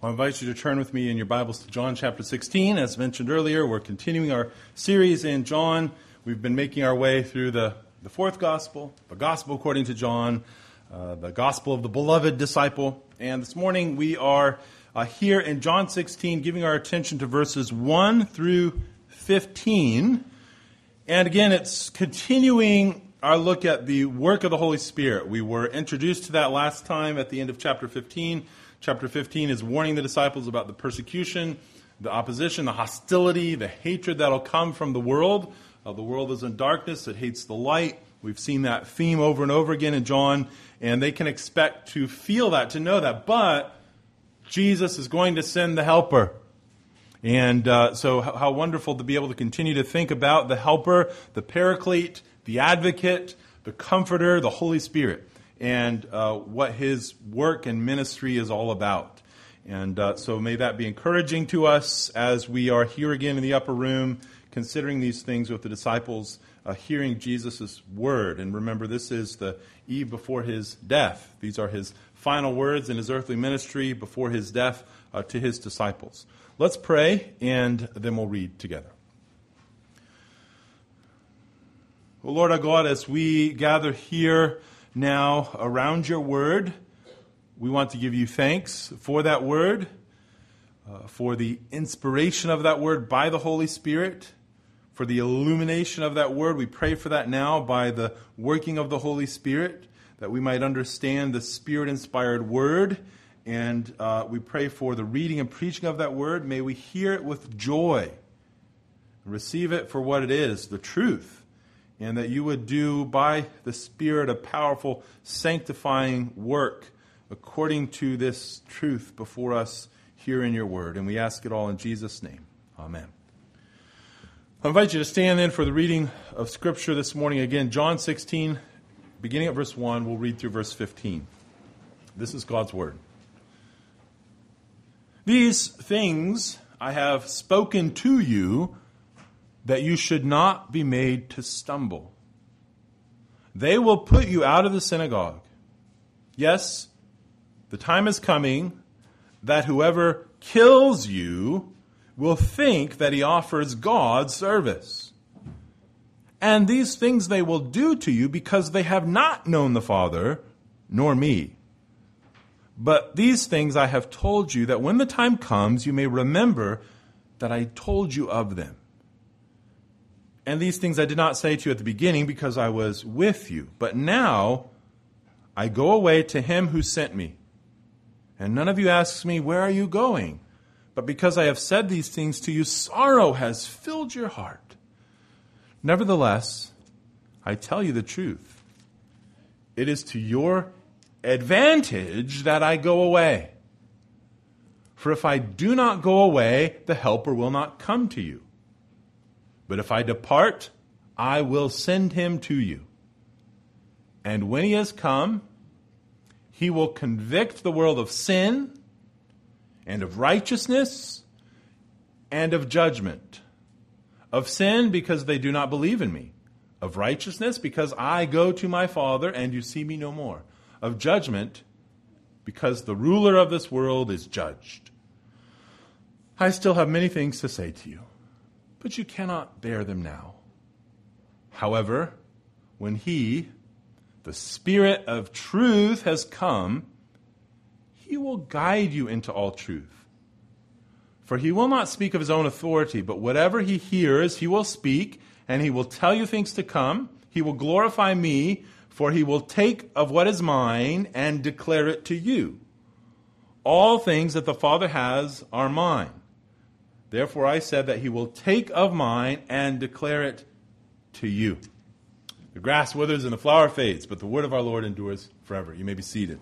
I invite you to turn with me in your Bibles to John chapter 16. As mentioned earlier, we're continuing our series in John. We've been making our way through the fourth gospel, the gospel according to John, the gospel of the beloved disciple. And this morning we are here in John 16 giving our attention to verses 1 through 15. And again, it's continuing our look at the work of the Holy Spirit. We were introduced to that last time at the end of chapter 15. Chapter 15 is warning the disciples about the persecution, the opposition, the hostility, the hatred that will come from the world. The world is in darkness. It hates the light. We've seen that theme over and over again in John, and they can expect to feel that, to know that. But Jesus is going to send the Helper. And so how wonderful to be able to continue to think about the Helper, the Paraclete, the Advocate, the Comforter, the Holy Spirit, and what His work and ministry is all about. And so may that be encouraging to us as we are here again in the upper room, considering these things with the disciples, hearing Jesus' word. And remember, this is the eve before His death. These are His final words in His earthly ministry before His death to His disciples. Let's pray, and then we'll read together. Well, Lord our God, as we gather here now around your word, we want to give you thanks for that word, for the inspiration of that word by the Holy Spirit, for the illumination of that word. We pray for that now by the working of the Holy Spirit, that we might understand the Spirit-inspired word. And we pray for the reading and preaching of that word. May we hear it with joy and receive it for what it is, the truth. And that you would do by the Spirit a powerful sanctifying work according to this truth before us here in your word. And we ask it all in Jesus' name. Amen. I invite you to stand then for the reading of Scripture this morning. Again, John 16, beginning at verse 1, we'll read through verse 15. This is God's word. These things I have spoken to you, that you should not be made to stumble. They will put you out of the synagogue. Yes, the time is coming that whoever kills you will think that he offers God service. And these things they will do to you because they have not known the Father, nor me. But these things I have told you, that when the time comes, you may remember that I told you of them. And these things I did not say to you at the beginning because I was with you. But now I go away to him who sent me. And none of you asks me, where are you going? But because I have said these things to you, sorrow has filled your heart. Nevertheless, I tell you the truth. It is to your advantage that I go away. For if I do not go away, the Helper will not come to you. But if I depart, I will send him to you. And when he has come, he will convict the world of sin and of righteousness and of judgment. Of sin, because they do not believe in me. Of righteousness, because I go to my Father and you see me no more. Of judgment, because the ruler of this world is judged. I still have many things to say to you, but you cannot bear them now. However, when he, the Spirit of truth, has come, he will guide you into all truth. For he will not speak of his own authority, but whatever he hears, he will speak, and he will tell you things to come. He will glorify me, for he will take of what is mine and declare it to you. All things that the Father has are mine. Therefore I said that he will take of mine and declare it to you. The grass withers and the flower fades, but the word of our Lord endures forever. You may be seated.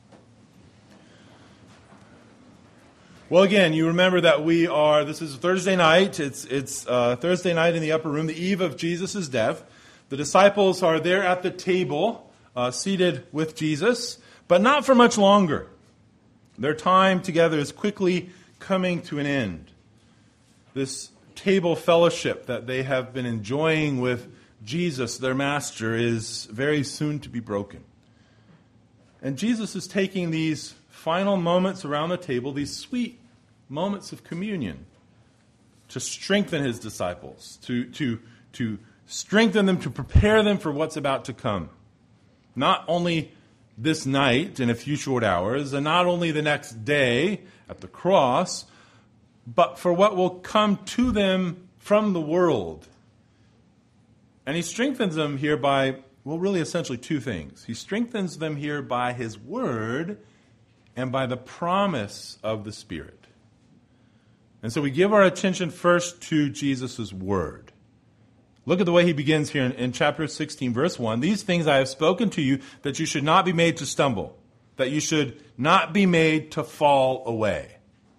Well, again, you remember that this is Thursday night. It's Thursday night in the upper room, the eve of Jesus' death. The disciples are there at the table, seated with Jesus, but not for much longer. Their time together is quickly coming to an end. This table fellowship that they have been enjoying with Jesus, their master, is very soon to be broken. And Jesus is taking these final moments around the table, these sweet moments of communion, to strengthen his disciples, to strengthen them, to prepare them for what's about to come. Not only this night in a few short hours, and not only the next day at the cross, but for what will come to them from the world. And he strengthens them here by, well, really essentially two things. He strengthens them here by his word and by the promise of the Spirit. And so we give our attention first to Jesus' word. Look at the way he begins here in chapter 16, verse 1. These things I have spoken to you, that you should not be made to stumble, that you should not be made to fall away.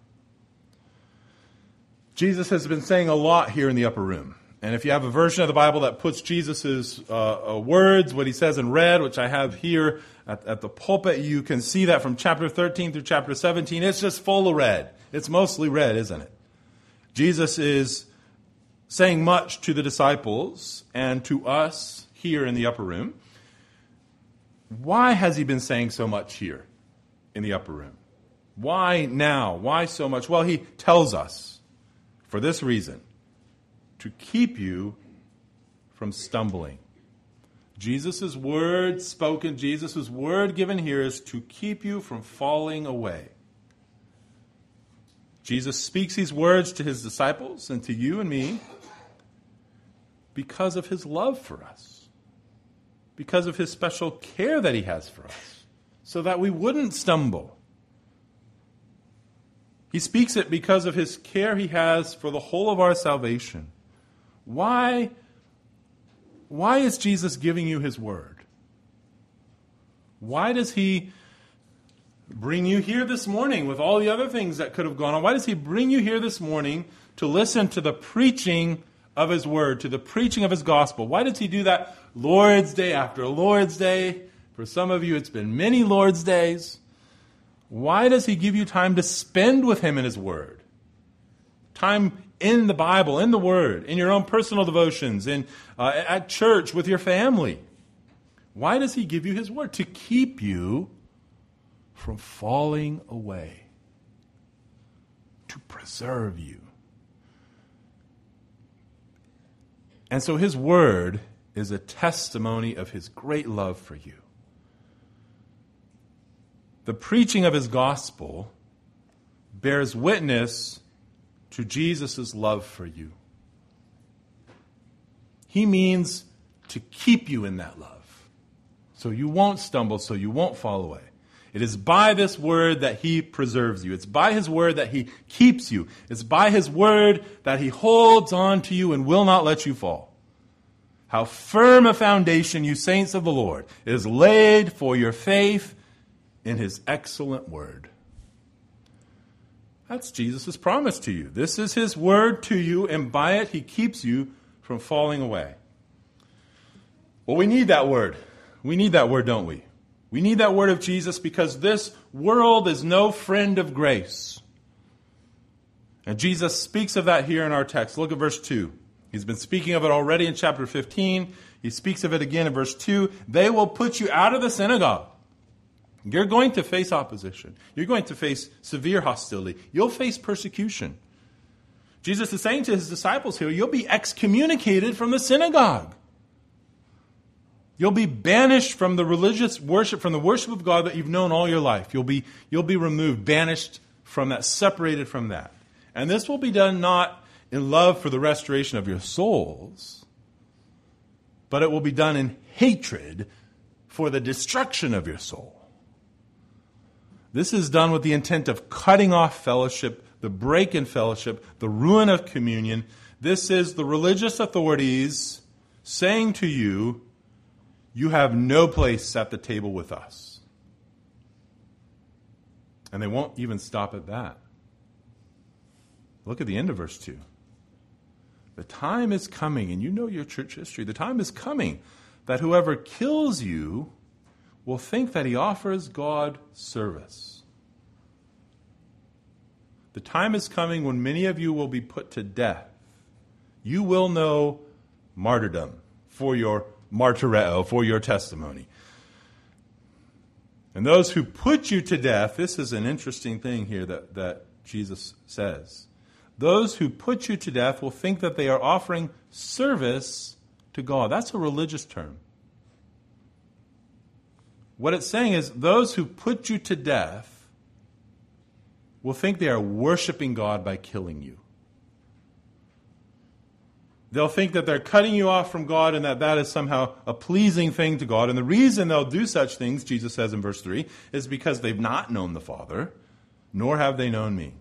Jesus has been saying a lot here in the upper room. And if you have a version of the Bible that puts Jesus' words, what he says in red, which I have here at the pulpit, you can see that from chapter 13 through chapter 17. It's just full of red. It's mostly red, isn't it? Jesus is saying much to the disciples and to us here in the upper room. Why has he been saying so much here in the upper room? Why now? Why so much? Well, he tells us for this reason, to keep you from stumbling. Jesus' word spoken, Jesus' word given here is to keep you from falling away. Jesus speaks these words to his disciples and to you and me because of his love for us, because of his special care that he has for us, so that we wouldn't stumble. He speaks it because of his care he has for the whole of our salvation. Why is Jesus giving you his word? Why does he bring you here this morning with all the other things that could have gone on? Why does he bring you here this morning to listen to the preaching of his word, to the preaching of his gospel? Why does he do that Lord's Day after Lord's Day? For some of you, it's been many Lord's Days. Why does he give you time to spend with him in his word? Time in the Bible, in the Word, in your own personal devotions, at church with your family. Why does he give you his word? To keep you from falling away. To preserve you. And so his word is a testimony of his great love for you. The preaching of his gospel bears witness to Jesus' love for you. He means to keep you in that love, so you won't stumble, so you won't fall away. It is by this word that he preserves you. It's by his word that he keeps you. It's by his word that he holds on to you and will not let you fall. How firm a foundation, you saints of the Lord, is laid for your faith in his excellent word. That's Jesus' promise to you. This is his word to you, and by it he keeps you from falling away. Well, we need that word. We need that word, don't we? We need that word of Jesus because this world is no friend of grace. And Jesus speaks of that here in our text. Look at verse 2. He's been speaking of it already in chapter 15. He speaks of it again in verse 2. They will put you out of the synagogue. You're going to face opposition. You're going to face severe hostility. You'll face persecution. Jesus is saying to his disciples here, you'll be excommunicated from the synagogue. You'll be banished from the religious worship, from the worship of God that you've known all your life. You'll be removed, banished from that, separated from that. And this will be done not in love for the restoration of your souls, but it will be done in hatred for the destruction of your soul. This is done with the intent of cutting off fellowship, the break in fellowship, the ruin of communion. This is the religious authorities saying to you, you have no place at the table with us. And they won't even stop at that. Look at the end of verse 2. The time is coming, and you know your church history, the time is coming that whoever kills you will think that he offers God service. The time is coming when many of you will be put to death. You will know martyrdom for your martyreo, for your testimony. And those who put you to death, this is an interesting thing here that Jesus says. Those who put you to death will think that they are offering service to God. That's a religious term. What it's saying is those who put you to death will think they are worshiping God by killing you. They'll think that they're cutting you off from God and that is somehow a pleasing thing to God. And the reason they'll do such things, Jesus says in verse 3, is because they've not known the Father, nor have they known me.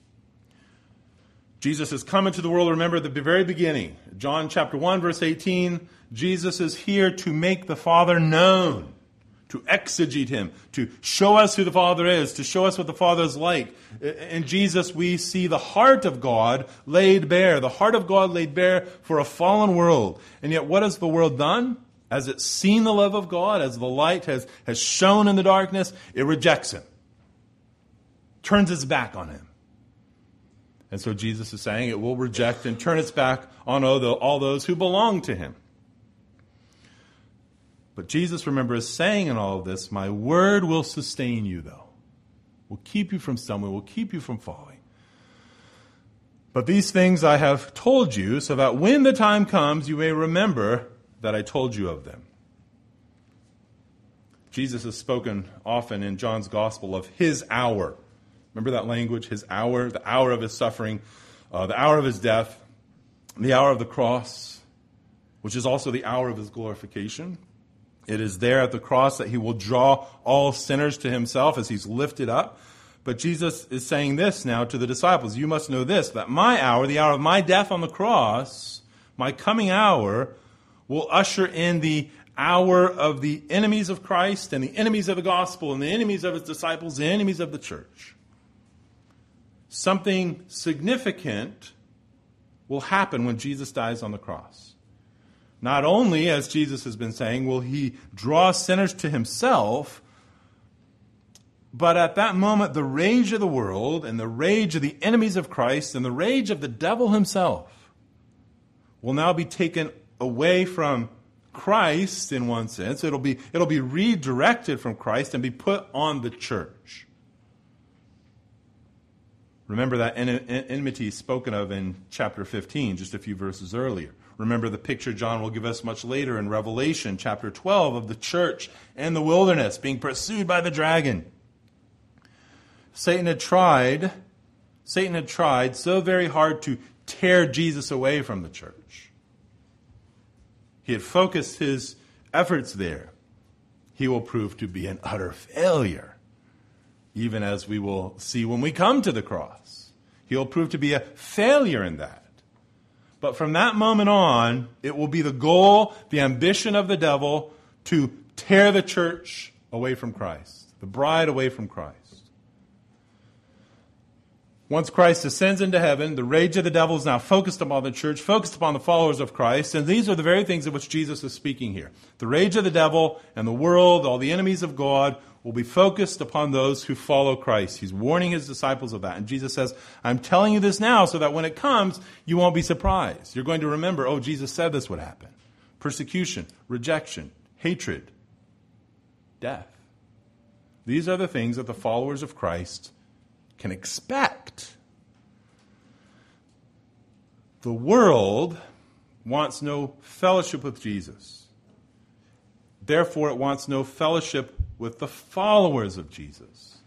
Jesus has come into the world, remember, at the very beginning. John chapter 1, verse 18, Jesus is here to make the Father known, to exegete him, to show us who the Father is, to show us what the Father is like. In Jesus, we see the heart of God laid bare, the heart of God laid bare for a fallen world. And yet, what has the world done? As it's seen the love of God, as the light has shone in the darkness, it rejects him, turns its back on him. And so Jesus is saying it will reject and turn its back on all those who belong to him. But Jesus, remember, is saying in all of this, my word will sustain you, though. Will keep you from stumbling, will keep you from falling. But these things I have told you, so that when the time comes, you may remember that I told you of them. Jesus has spoken often in John's gospel of his hour. Remember that language, his hour, the hour of his suffering, the hour of his death, the hour of the cross, which is also the hour of his glorification. It is there at the cross that he will draw all sinners to himself as he's lifted up. But Jesus is saying this now to the disciples. You must know this, that my hour, the hour of my death on the cross, my coming hour, will usher in the hour of the enemies of Christ and the enemies of the gospel and the enemies of his disciples, the enemies of the church. Something significant will happen when Jesus dies on the cross. Not only, as Jesus has been saying, will he draw sinners to himself, but at that moment the rage of the world and the rage of the enemies of Christ and the rage of the devil himself will now be taken away from Christ in one sense. It'll be redirected from Christ and be put on the church. Remember that enmity spoken of in chapter 15, just a few verses earlier. Remember the picture John will give us much later in Revelation chapter 12 of the church and the wilderness being pursued by the dragon. Satan had tried so very hard to tear Jesus away from the church. He had focused his efforts there. He will prove to be an utter failure, even as we will see when we come to the cross. He will prove to be a failure in that. But from that moment on, it will be the goal, the ambition of the devil to tear the church away from Christ, the bride away from Christ. Once Christ ascends into heaven, the rage of the devil is now focused upon the church, focused upon the followers of Christ, and these are the very things of which Jesus is speaking here. The rage of the devil and the world, all the enemies of God, will be focused upon those who follow Christ. He's warning his disciples of that. And Jesus says, I'm telling you this now so that when it comes, you won't be surprised. You're going to remember, oh, Jesus said this would happen. Persecution, rejection, hatred, death. These are the things that the followers of Christ can expect. The world wants no fellowship with Jesus. Therefore, it wants no fellowship with the followers of Jesus.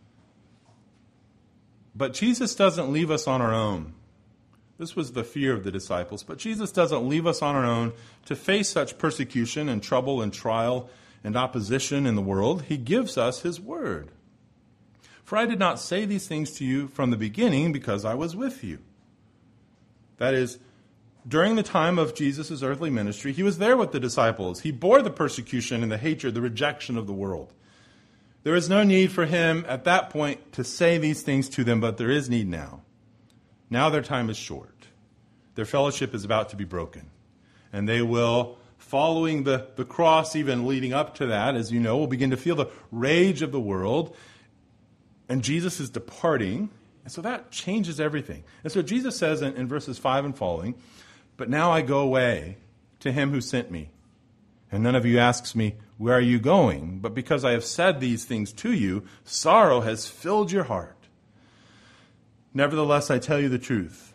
But Jesus doesn't leave us on our own. This was the fear of the disciples. But Jesus doesn't leave us on our own to face such persecution and trouble and trial and opposition in the world. He gives us his word. For I did not say these things to you from the beginning because I was with you. That is, during the time of Jesus' earthly ministry, he was there with the disciples. He bore the persecution and the hatred, the rejection of the world. There is no need for him at that point to say these things to them, but there is need now. Now their time is short. Their fellowship is about to be broken. And they will, following the cross, even leading up to that, as you know, will begin to feel the rage of the world. And Jesus is departing. And so that changes everything. And so Jesus says in verses 5 and following, but now I go away to him who sent me. And none of you asks me, where are you going? But because I have said these things to you, sorrow has filled your heart. Nevertheless, I tell you the truth.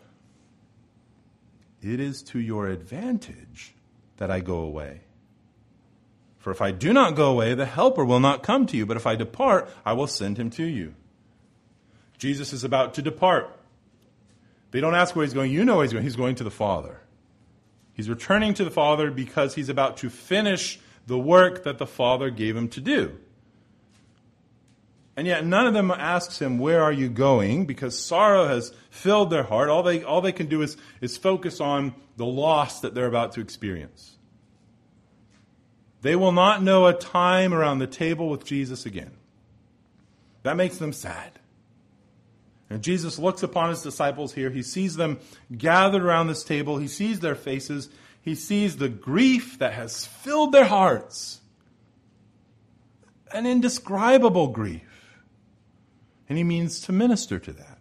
It is to your advantage that I go away. For if I do not go away, the Helper will not come to you. But if I depart, I will send him to you. Jesus is about to depart. They don't ask where he's going. You know where he's going. He's going to the Father. He's returning to the Father because he's about to finish the work that the Father gave him to do. And yet none of them asks him, where are you going? Because sorrow has filled their heart. All they can do is focus on the loss that they're about to experience. They will not know a time around the table with Jesus again. That makes them sad. And Jesus looks upon his disciples here. He sees them gathered around this table. He sees their faces. He sees the grief that has filled their hearts. An indescribable grief. And he means to minister to that.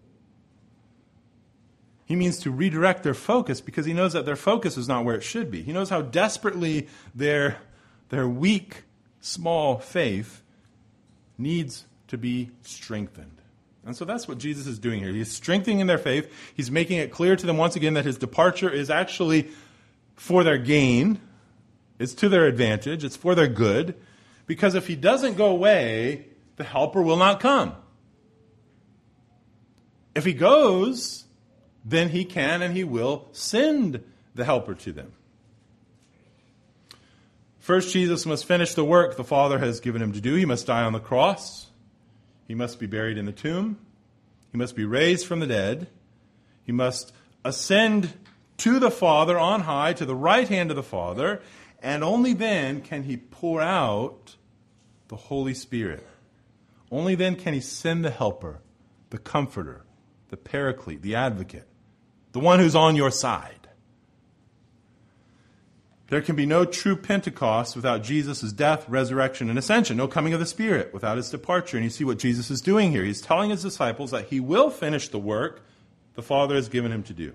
He means to redirect their focus because he knows that their focus is not where it should be. He knows how desperately their weak, small faith needs to be strengthened. And so that's what Jesus is doing here. He's strengthening their faith. He's making it clear to them once again that his departure is actually for their gain. It's to their advantage. It's for their good. Because if he doesn't go away, the Helper will not come. If he goes, then he can and he will send the Helper to them. First, Jesus must finish the work the Father has given him to do. He must die on the cross. He must be buried in the tomb. He must be raised from the dead. He must ascend to the Father on high, to the right hand of the Father, and only then can he pour out the Holy Spirit. Only then can he send the Helper, the Comforter, the Paraclete, the Advocate, the one who's on your side. There can be no true Pentecost without Jesus' death, resurrection, and ascension. No coming of the Spirit without his departure. And you see what Jesus is doing here. He's telling his disciples that he will finish the work the Father has given him to do.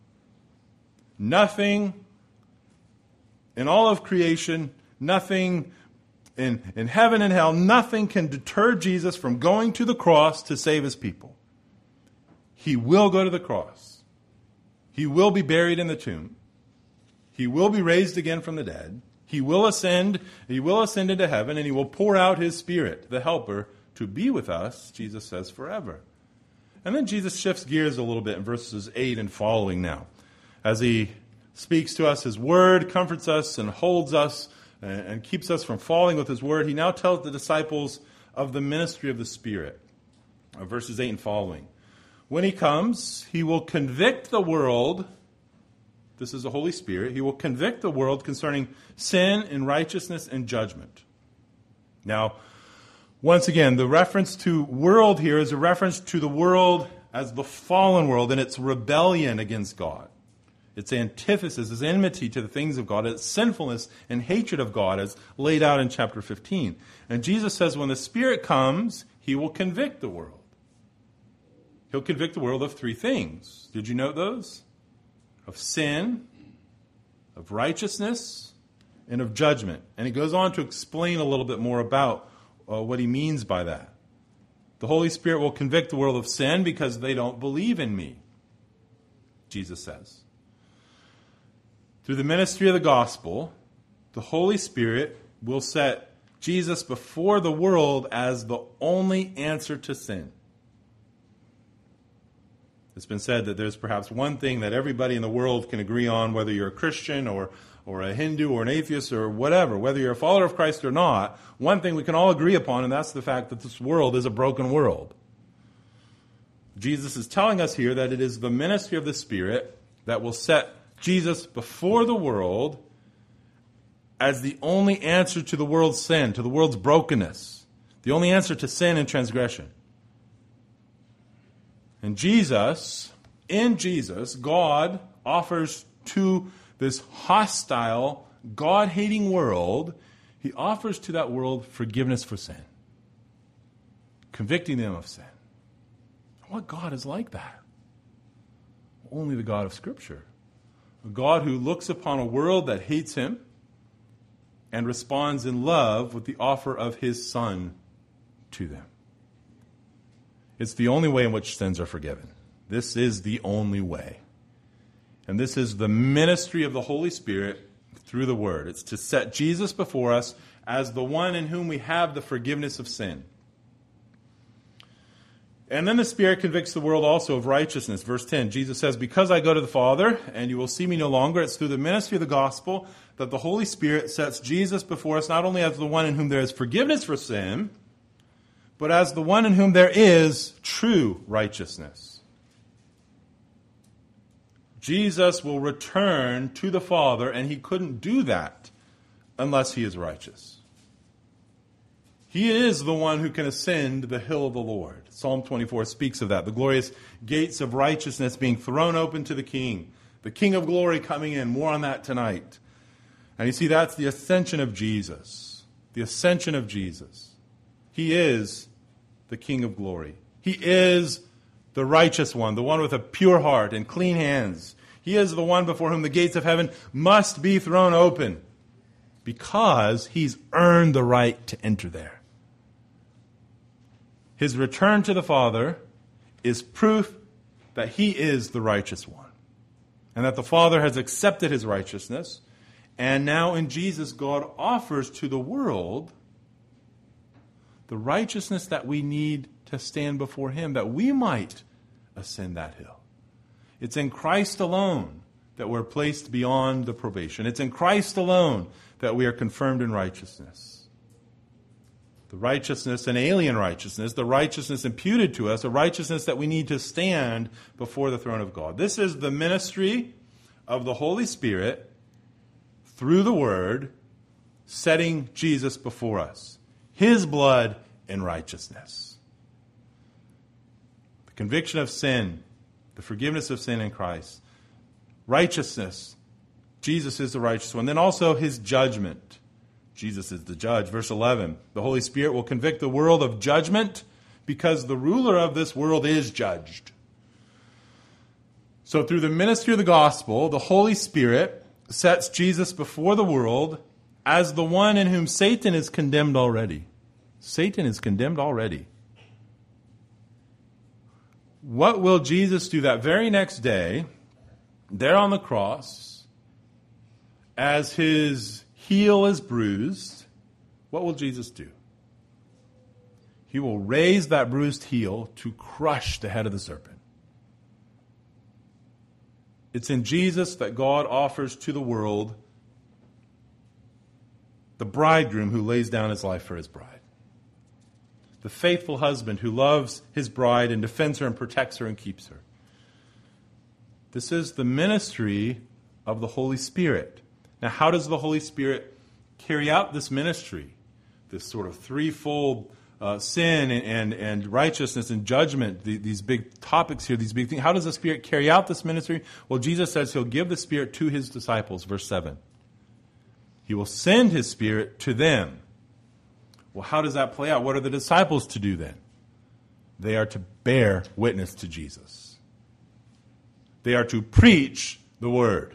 Nothing in all of creation, nothing in heaven and hell, nothing can deter Jesus from going to the cross to save his people. He will go to the cross. He will be buried in the tomb. He will be raised again from the dead. He will ascend into heaven, and he will pour out his Spirit, the Helper, to be with us, Jesus says, forever. And then Jesus shifts gears a little bit in verses 8 and following now. As he speaks to us, his word comforts us and holds us and keeps us from falling with his word. He now tells the disciples of the ministry of the Spirit. Verses 8 and following. When he comes, he will convict the world. This is the Holy Spirit. He will convict the world concerning sin and righteousness and judgment. Now, once again, the reference to world here is a reference to the world as the fallen world and its rebellion against God. Its antithesis, its enmity to the things of God, its sinfulness and hatred of God as laid out in chapter 15. And Jesus says when the Spirit comes, he will convict the world. He'll convict the world of three things. Did you note those? Of sin, of righteousness, and of judgment. And he goes on to explain a little bit more about what he means by that. The Holy Spirit will convict the world of sin because they don't believe in me, Jesus says. Through the ministry of the gospel, the Holy Spirit will set Jesus before the world as the only answer to sin. It's been said that there's perhaps one thing that everybody in the world can agree on, whether you're a Christian or a Hindu or an atheist or whatever, whether you're a follower of Christ or not, one thing we can all agree upon, and that's the fact that this world is a broken world. Jesus is telling us here that it is the ministry of the Spirit that will set Jesus before the world as the only answer to the world's sin, to the world's brokenness, the only answer to sin and transgression. And in Jesus, God offers to this hostile, God-hating world, he offers to that world forgiveness for sin, convicting them of sin. What God is like that? Only the God of Scripture. A God who looks upon a world that hates him, and responds in love with the offer of his Son to them. It's the only way in which sins are forgiven. This is the only way. And this is the ministry of the Holy Spirit through the Word. It's to set Jesus before us as the one in whom we have the forgiveness of sin. And then the Spirit convicts the world also of righteousness. Verse 10, Jesus says, because I go to the Father, and you will see me no longer. It's through the ministry of the gospel that the Holy Spirit sets Jesus before us not only as the one in whom there is forgiveness for sin, but as the one in whom there is true righteousness. Jesus will return to the Father, and he couldn't do that unless he is righteous. He is the one who can ascend the hill of the Lord. Psalm 24 speaks of that. The glorious gates of righteousness being thrown open to the King. The King of glory coming in. More on that tonight. And you see, that's the ascension of Jesus. The ascension of Jesus. He is the King of glory. He is the righteous one, the one with a pure heart and clean hands. He is the one before whom the gates of heaven must be thrown open because he's earned the right to enter there. His return to the Father is proof that he is the righteous one and that the Father has accepted his righteousness. And now in Jesus, God offers to the world the righteousness that we need to stand before him, that we might ascend that hill. It's in Christ alone that we're placed beyond the probation. It's in Christ alone that we are confirmed in righteousness. The righteousness, an alien righteousness, the righteousness imputed to us, a righteousness that we need to stand before the throne of God. This is the ministry of the Holy Spirit through the Word, setting Jesus before us. His blood and righteousness. The conviction of sin, the forgiveness of sin in Christ. Righteousness. Jesus is the righteous one. Then also his judgment. Jesus is the judge. Verse 11, the Holy Spirit will convict the world of judgment because the ruler of this world is judged. So through the ministry of the gospel, the Holy Spirit sets Jesus before the world as the one in whom Satan is condemned already. Satan is condemned already. What will Jesus do that very next day, there on the cross, as his heel is bruised? What will Jesus do? He will raise that bruised heel to crush the head of the serpent. It's in Jesus that God offers to the world the bridegroom who lays down his life for his bride. The faithful husband who loves his bride and defends her and protects her and keeps her. This is the ministry of the Holy Spirit. Now, how does the Holy Spirit carry out this ministry? This sort of threefold sin and righteousness and judgment, these big topics here, these big things. How does the Spirit carry out this ministry? Well, Jesus says he'll give the Spirit to his disciples, verse 7. He will send his Spirit to them. Well, how does that play out? What are the disciples to do then? They are to bear witness to Jesus. They are to preach the Word.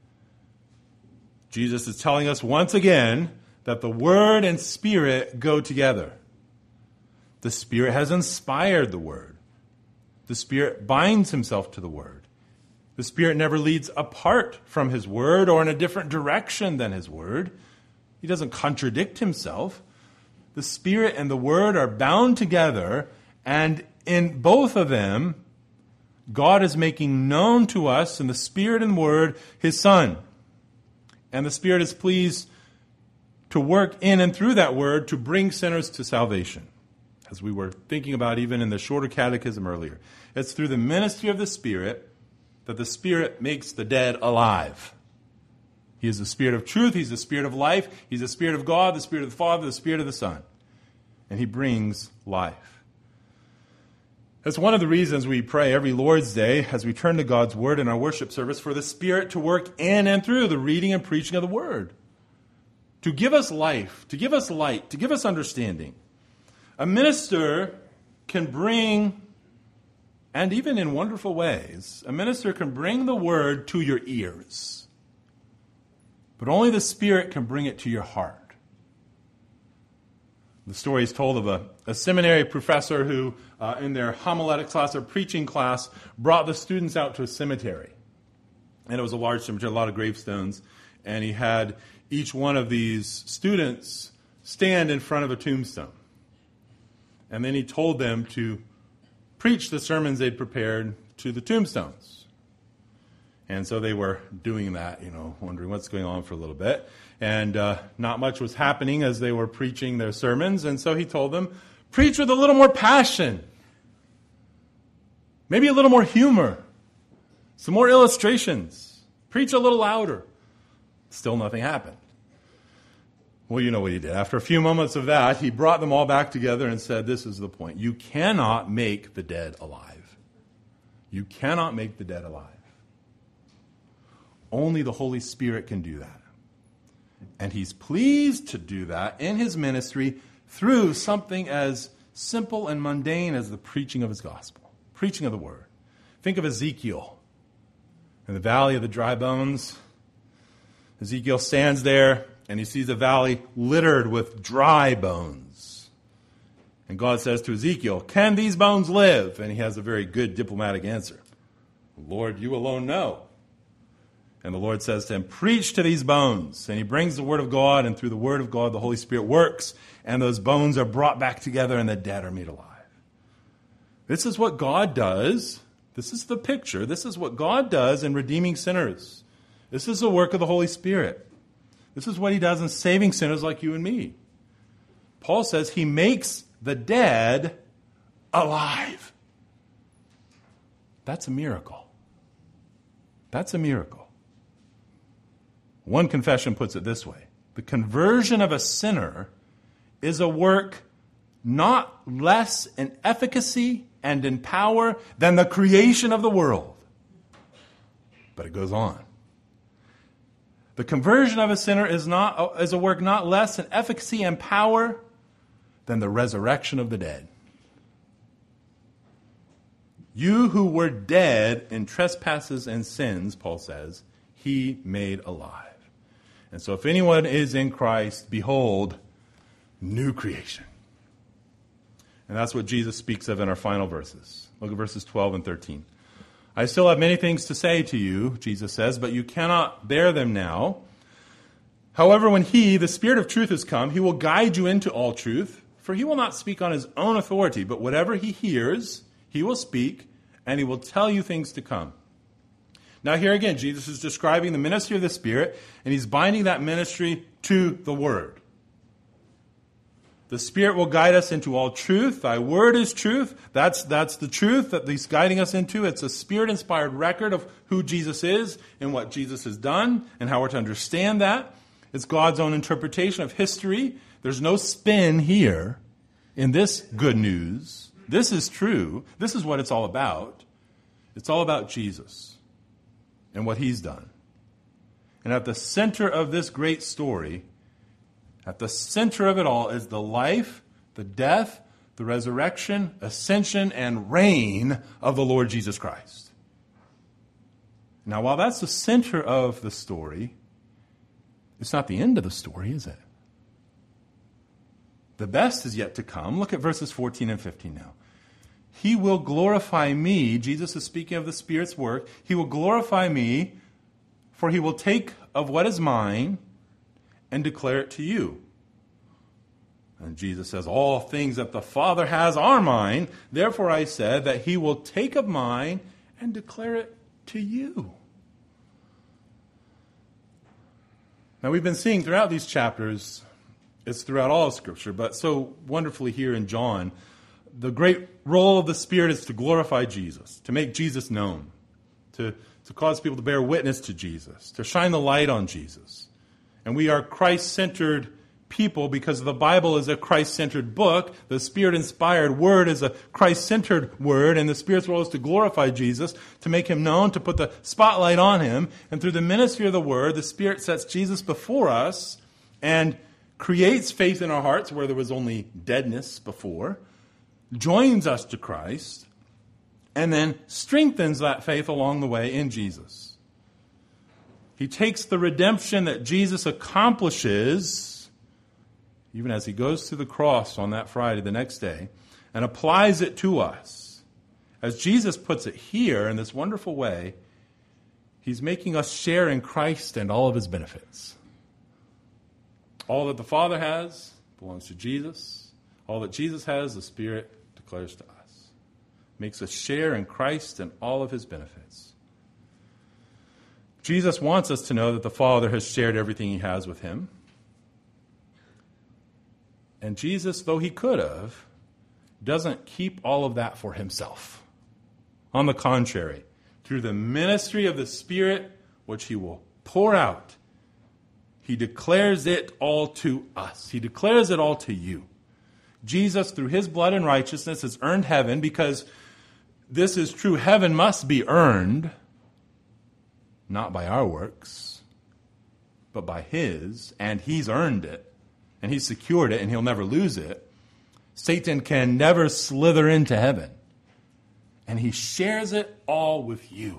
Jesus is telling us once again that the Word and Spirit go together. The Spirit has inspired the Word. The Spirit binds himself to the Word. The Spirit never leads apart from his Word or in a different direction than his Word. He doesn't contradict himself. The Spirit and the Word are bound together, and in both of them, God is making known to us in the Spirit and Word his Son. And the Spirit is pleased to work in and through that Word to bring sinners to salvation, as we were thinking about even in the shorter catechism earlier. It's through the ministry of the Spirit that the Spirit makes the dead alive. He is the Spirit of truth. He's the Spirit of life. He's the Spirit of God, the Spirit of the Father, the Spirit of the Son. And he brings life. That's one of the reasons we pray every Lord's Day as we turn to God's Word in our worship service, for the Spirit to work in and through the reading and preaching of the Word. To give us life, to give us light, to give us understanding. A minister can bring, and even in wonderful ways, a minister can bring the Word to your ears. But only the Spirit can bring it to your heart. The story is told of a seminary professor who, in their homiletic class or preaching class, brought the students out to a cemetery. And it was a large cemetery, a lot of gravestones. And he had each one of these students stand in front of a tombstone. And then he told them to preach the sermons they'd prepared to the tombstones. And so they were doing that, wondering what's going on for a little bit. And not much was happening as they were preaching their sermons. And so he told them, preach with a little more passion. Maybe a little more humor. Some more illustrations. Preach a little louder. Still nothing happened. Well, you know what he did. After a few moments of that, he brought them all back together and said, this is the point. You cannot make the dead alive. You cannot make the dead alive. Only the Holy Spirit can do that. And he's pleased to do that in his ministry through something as simple and mundane as the preaching of his gospel, preaching of the word. Think of Ezekiel in the valley of the dry bones. Ezekiel stands there and he sees a valley littered with dry bones. And God says to Ezekiel, can these bones live? And he has a very good diplomatic answer. Lord, you alone know. And the Lord says to him, preach to these bones. And he brings the word of God, and through the word of God, the Holy Spirit works, and those bones are brought back together, and the dead are made alive. This is what God does. This is the picture. This is what God does in redeeming sinners. This is the work of the Holy Spirit. This is what he does in saving sinners like you and me. Paul says he makes the dead alive. That's a miracle. That's a miracle. One confession puts it this way. The conversion of a sinner is a work not less in efficacy and in power than the creation of the world. But it goes on. The conversion of a sinner is a work not less in efficacy and power than the resurrection of the dead. You who were dead in trespasses and sins, Paul says, he made alive. And so if anyone is in Christ, behold, new creation. And that's what Jesus speaks of in our final verses. Look at verses 12 and 13. I still have many things to say to you, Jesus says, but you cannot bear them now. However, when he, the Spirit of truth, has come, he will guide you into all truth, for he will not speak on his own authority, but whatever he hears, he will speak, and he will tell you things to come. Now here again, Jesus is describing the ministry of the Spirit, and he's binding that ministry to the Word. The Spirit will guide us into all truth. Thy Word is truth. That's the truth that he's guiding us into. It's a Spirit-inspired record of who Jesus is and what Jesus has done and how we're to understand that. It's God's own interpretation of history. There's no spin here in this good news. This is true. This is what it's all about. It's all about Jesus and what he's done. And at the center of this great story, at the center of it all, is the life, the death, the resurrection, ascension, and reign of the Lord Jesus Christ. Now, while that's the center of the story, it's not the end of the story, is it? The best is yet to come. Look at verses 14 and 15 now. He will glorify me. Jesus is speaking of the Spirit's work. He will glorify me, for he will take of what is mine and declare it to you. And Jesus says, all things that the Father has are mine. Therefore I said that he will take of mine and declare it to you. Now we've been seeing throughout these chapters, it's throughout all of Scripture, but so wonderfully here in John, the great role of the Spirit is to glorify Jesus, to make Jesus known, to cause people to bear witness to Jesus, to shine the light on Jesus. And we are Christ-centered people because the Bible is a Christ-centered book. The Spirit-inspired Word is a Christ-centered Word, and the Spirit's role is to glorify Jesus, to make him known, to put the spotlight on him. And through the ministry of the Word, the Spirit sets Jesus before us and creates faith in our hearts where there was only deadness before, joins us to Christ, and then strengthens that faith along the way in Jesus. He takes the redemption that Jesus accomplishes even as he goes to the cross on that Friday, the next day, and applies it to us, as Jesus puts it here in this wonderful way, he's making us share in Christ and all of his benefits. All that the Father has belongs to Jesus. All that Jesus has, the Spirit declares to us. Makes us share in Christ and all of his benefits. Jesus wants us to know that the Father has shared everything he has with him. And Jesus, though he could have, doesn't keep all of that for himself. On the contrary, through the ministry of the Spirit, which he will pour out, he declares it all to us. He declares it all to you. Jesus, through his blood and righteousness, has earned heaven, because this is true. Heaven must be earned, not by our works, but by his, and he's earned it, and he's secured it, and he'll never lose it. Satan can never slither into heaven, and he shares it all with you.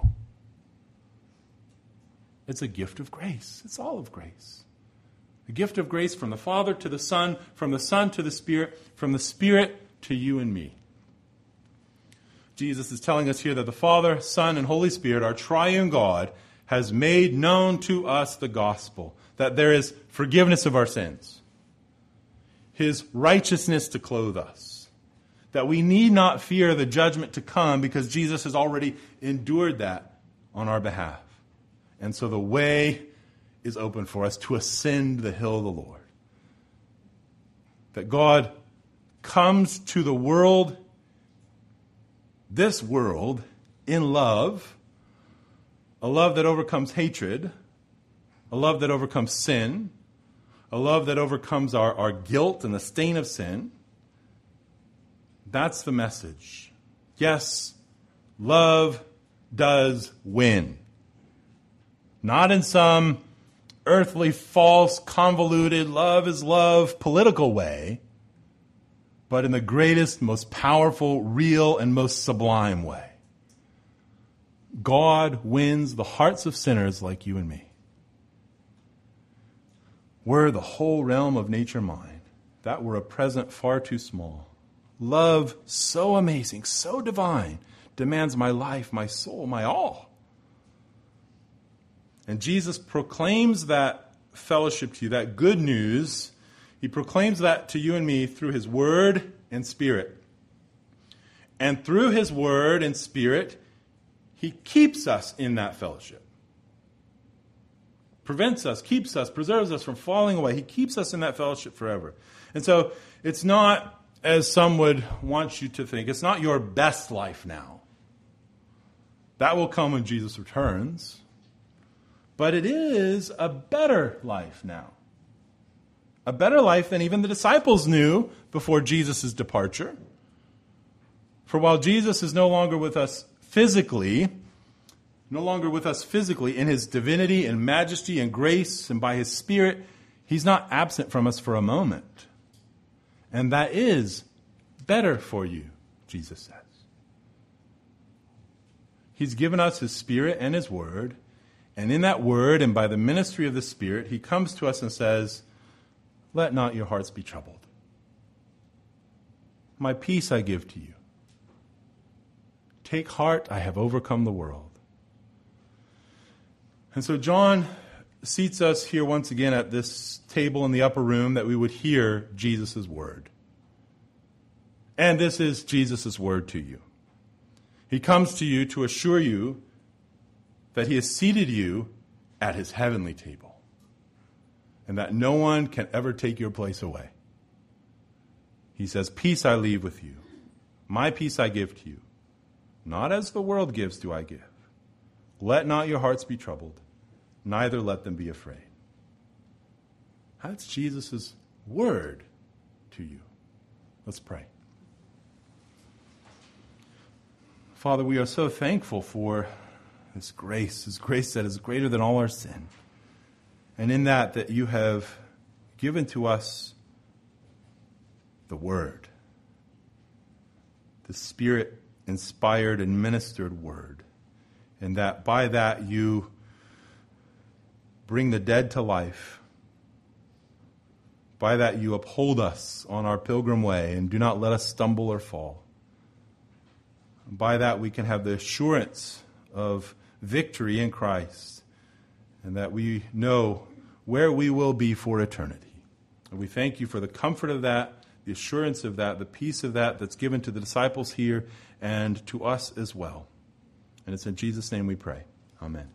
It's a gift of grace. It's all of grace. A gift of grace from the Father to the Son, from the Son to the Spirit, from the Spirit to you and me. Jesus is telling us here that the Father, Son, and Holy Spirit, our triune God, has made known to us the gospel, that there is forgiveness of our sins, his righteousness to clothe us, that we need not fear the judgment to come because Jesus has already endured that on our behalf. And so the way is open for us to ascend the hill of the Lord. That God comes to the world, this world, in love, a love that overcomes hatred, a love that overcomes sin, a love that overcomes our guilt and the stain of sin. That's the message. Yes, love does win. Not in some earthly, false, convoluted, love is love political way, but in the greatest, most powerful, real, and most sublime way. God wins the hearts of sinners like you and me. Were the whole realm of nature mine, that were a present far too small. Love so amazing, so divine, demands my life, my soul, my all. And Jesus proclaims that fellowship to you, that good news. He proclaims that to you and me through his word and Spirit. And through his word and Spirit, he keeps us in that fellowship. Prevents us, keeps us, preserves us from falling away. He keeps us in that fellowship forever. And so it's not, as some would want you to think, it's not your best life now. That will come when Jesus returns. But it is a better life now. A better life than even the disciples knew before Jesus' departure. For while Jesus is no longer with us physically in his divinity and majesty and grace and by his Spirit, he's not absent from us for a moment. And that is better for you, Jesus says. He's given us his Spirit and his word. And in that word and by the ministry of the Spirit, he comes to us and says, let not your hearts be troubled. My peace I give to you. Take heart, I have overcome the world. And so John seats us here once again at this table in the upper room that we would hear Jesus' word. And this is Jesus' word to you. He comes to you to assure you that he has seated you at his heavenly table, and that no one can ever take your place away. He says, peace I leave with you. My peace I give to you. Not as the world gives do I give. Let not your hearts be troubled, neither let them be afraid. That's Jesus' word to you. Let's pray. Father, we are so thankful for this grace that is greater than all our sin. And in that you have given to us the Word, the Spirit-inspired and ministered Word. And that by that you bring the dead to life. By that you uphold us on our pilgrim way and do not let us stumble or fall. By that we can have the assurance of victory in Christ, and that we know where we will be for eternity. And we thank you for the comfort of that, the assurance of that, the peace of that that's given to the disciples here and to us as well. And it's in Jesus' name we pray. Amen.